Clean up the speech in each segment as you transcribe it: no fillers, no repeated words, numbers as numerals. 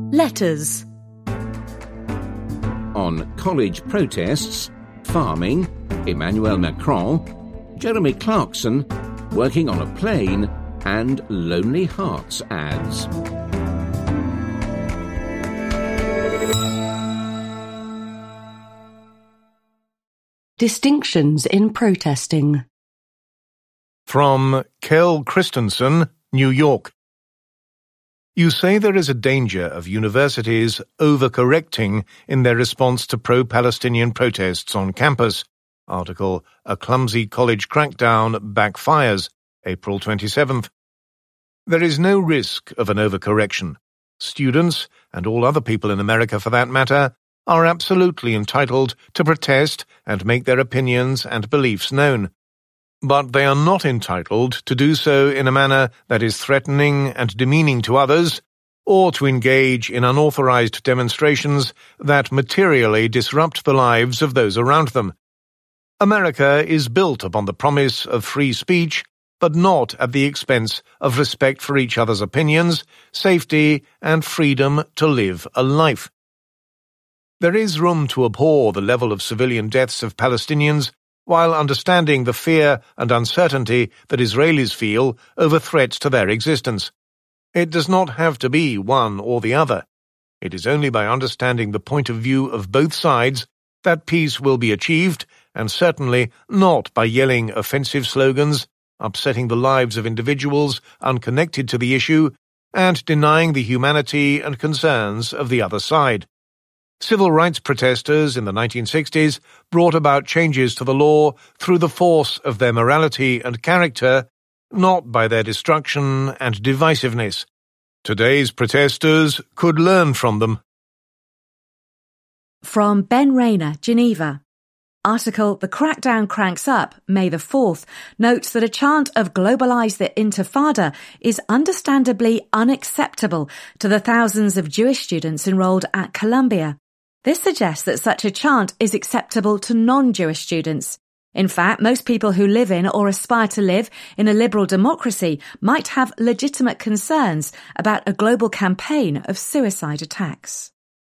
Letters. On college protests, farming, Emmanuel Macron, Jeremy Clarkson, working on a plane, and Lonely Hearts ads. Distinctions in protesting. From Kel Christensen, New York. You say there is a danger of universities overcorrecting in their response to pro-Palestinian protests on campus. Article, A Clumsy College Crackdown Backfires, April 27th. There is no risk of an overcorrection. Students, and all other people in America for that matter, are absolutely entitled to protest and make their opinions and beliefs known. But they are not entitled to do so in a manner that is threatening and demeaning to others, or to engage in unauthorized demonstrations that materially disrupt the lives of those around them. America is built upon the promise of free speech, but not at the expense of respect for each other's opinions, safety, and freedom to live a life. There is room to abhor the level of civilian deaths of Palestinians while understanding the fear and uncertainty that Israelis feel over threats to their existence. It does not have to be one or the other. It is only by understanding the point of view of both sides that peace will be achieved, and certainly not by yelling offensive slogans, upsetting the lives of individuals unconnected to the issue, and denying the humanity and concerns of the other side. Civil rights protesters in the 1960s brought about changes to the law through the force of their morality and character, not by their destruction and divisiveness. Today's protesters could learn from them. From Ben Rayner, Geneva. Article, The Crackdown Cranks Up, May the 4th, notes that a chant of Globalise the Intifada is understandably unacceptable to the thousands of Jewish students enrolled at Columbia. This suggests that such a chant is acceptable to non-Jewish students. In fact, most people who live in or aspire to live in a liberal democracy might have legitimate concerns about a global campaign of suicide attacks.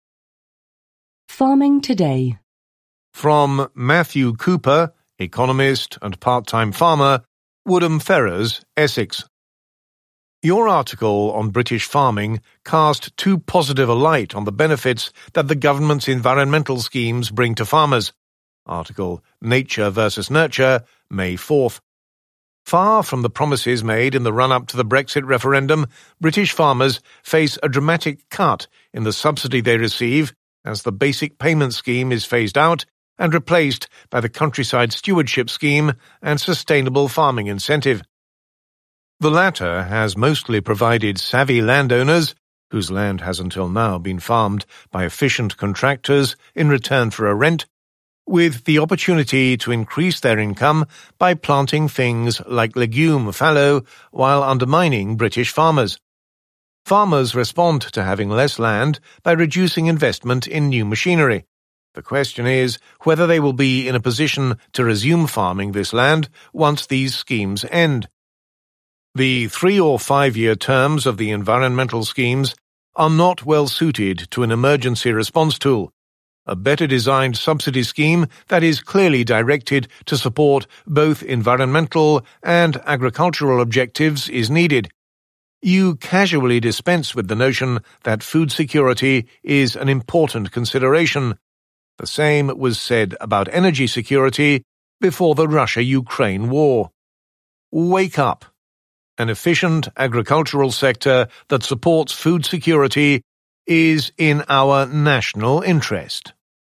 Farming Today. From Matthew Cooper, economist and part-time farmer, Woodham Ferrers, Essex. Your article on British farming cast too positive a light on the benefits that the government's environmental schemes bring to farmers. Article, Nature versus Nurture, May 4th. Far from the promises made in the run-up to the Brexit referendum, British farmers face a dramatic cut in the subsidy they receive as the basic payment scheme is phased out and replaced by the Countryside Stewardship Scheme and Sustainable Farming Incentive. The latter has mostly provided savvy landowners, whose land has until now been farmed by efficient contractors in return for a rent, with the opportunity to increase their income by planting things like legume fallow while undermining British farmers. Farmers respond to having less land by reducing investment in new machinery. The question is whether they will be in a position to resume farming this land once these schemes end. The 3 or 5 year terms of the environmental schemes are not well suited to an emergency response tool. A better designed subsidy scheme that is clearly directed to support both environmental and agricultural objectives is needed. You casually dispense with the notion that food security is an important consideration. The same was said about energy security before the Russia-Ukraine war. Wake up! An efficient agricultural sector that supports food security is in our national interest.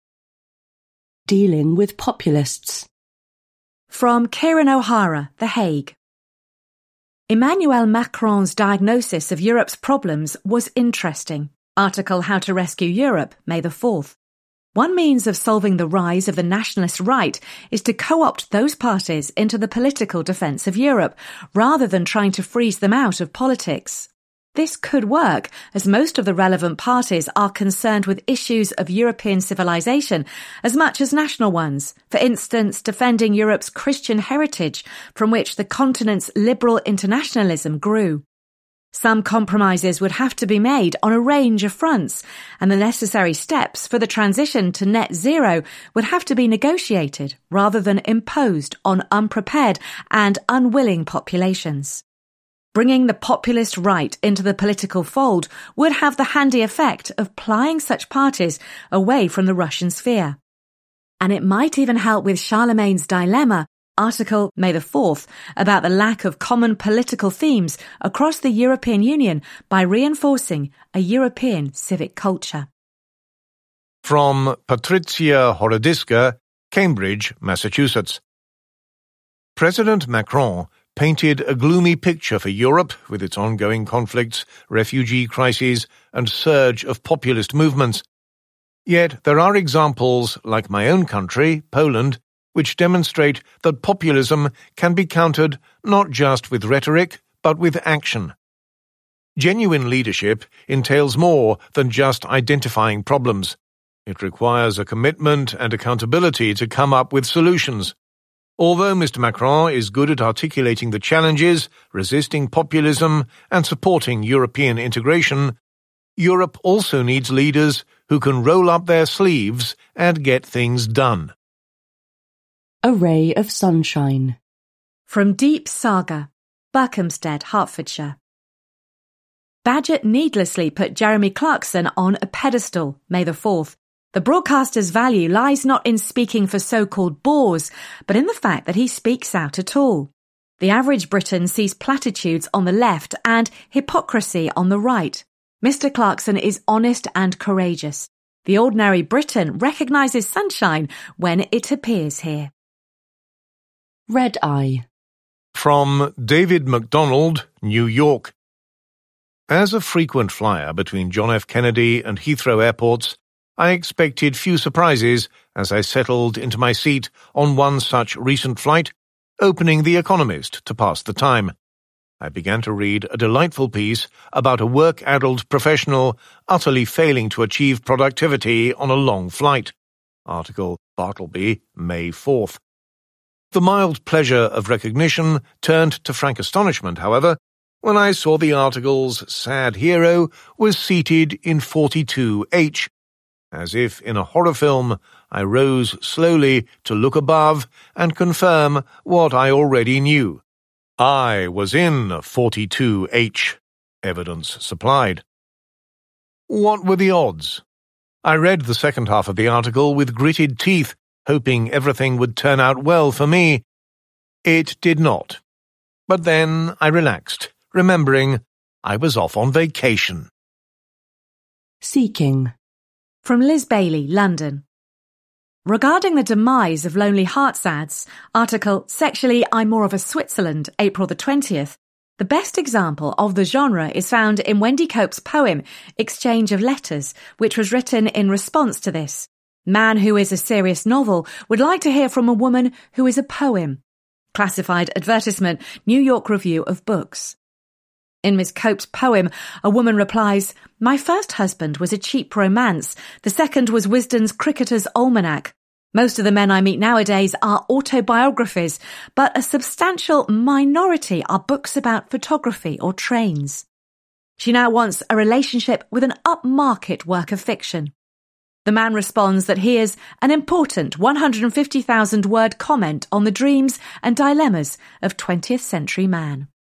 Dealing with populists. From Kieran O'Hara, The Hague. Emmanuel Macron's diagnosis of Europe's problems was interesting. Article, How to Rescue Europe, May the 4th. One means of solving the rise of the nationalist right is to co-opt those parties into the political defence of Europe, rather than trying to freeze them out of politics. This could work, as most of the relevant parties are concerned with issues of European civilization as much as national ones, for instance, defending Europe's Christian heritage from which the continent's liberal internationalism grew. Some compromises would have to be made on a range of fronts, and the necessary steps for the transition to net zero would have to be negotiated rather than imposed on unprepared and unwilling populations. Bringing the populist right into the political fold would have the handy effect of plying such parties away from the Russian sphere. And it might even help with Charlemagne's dilemma, Article May the 4th, about the lack of common political themes across the European Union by reinforcing a European civic culture. From Patricia Horodiska, Cambridge, Massachusetts. President Macron painted a gloomy picture for Europe with its ongoing conflicts, refugee crises, and surge of populist movements. Yet there are examples, like my own country, Poland, which demonstrate that populism can be countered not just with rhetoric, but with action. Genuine leadership entails more than just identifying problems. It requires a commitment and accountability to come up with solutions. Although Mr. Macron is good at articulating the challenges, resisting populism, and supporting European integration, Europe also needs leaders who can roll up their sleeves and get things done. A ray of sunshine. From Deep Saga, Berkhamsted, Hertfordshire. Badgett needlessly put Jeremy Clarkson on a pedestal, May the 4th. The broadcaster's value lies not in speaking for so-called bores, but in the fact that he speaks out at all. The average Briton sees platitudes on the left and hypocrisy on the right. Mr. Clarkson is honest and courageous. The ordinary Briton recognises sunshine when it appears here. Red Eye. From David MacDonald, New York. As a frequent flyer between John F. Kennedy and Heathrow airports, I expected few surprises as I settled into my seat on one such recent flight, opening The Economist to pass the time. I began to read a delightful piece about a work-addled professional utterly failing to achieve productivity on a long flight. Article Bartleby, May 4th. The mild pleasure of recognition turned to frank astonishment, however, when I saw the article's sad hero was seated in 42H. As if in a horror film, I rose slowly to look above and confirm what I already knew. I was in 42H, evidence supplied. What were the odds? I read the second half of the article with gritted teeth, hoping everything would turn out well for me. It did not. But then I relaxed, remembering I was off on vacation. Seeking. From Liz Bailey, London. Regarding the demise of Lonely Hearts ads, article Sexually I'm More of a Switzerland, April the 20th, the best example of the genre is found in Wendy Cope's poem Exchange of Letters, which was written in response to this. Man who is a serious novel would like to hear from a woman who is a poem. Classified advertisement, New York Review of Books. In Miss Cope's poem, a woman replies, My first husband was a cheap romance. The second was Wisden's Cricketer's Almanac. Most of the men I meet nowadays are autobiographies, but a substantial minority are books about photography or trains. She now wants a relationship with an upmarket work of fiction. The man responds that he is an important 150,000-word comment on the dreams and dilemmas of 20th century man.